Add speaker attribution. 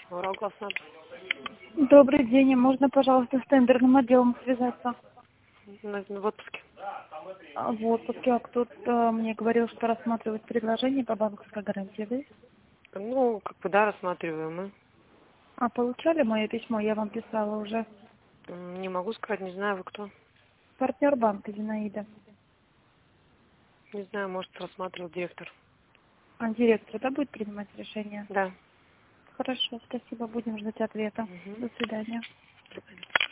Speaker 1: Уралглавснаб.
Speaker 2: Добрый день. Можно, пожалуйста, с тендерным отделом связаться?
Speaker 1: В отпуске.
Speaker 2: В отпуске. А кто-то мне говорил, что рассматривает предложение по банковской гарантии, да?
Speaker 1: Ну, как бы, да, рассматриваем мы.
Speaker 2: А получали мое письмо? Я вам писала уже.
Speaker 1: Не могу сказать, не знаю, вы кто.
Speaker 2: Партнер банка Зинаида.
Speaker 1: Не знаю, может, рассматривал директор.
Speaker 2: А директор, да, будет принимать решение?
Speaker 1: Да.
Speaker 2: Хорошо, спасибо. Будем ждать ответа.
Speaker 1: Угу.
Speaker 2: До свидания.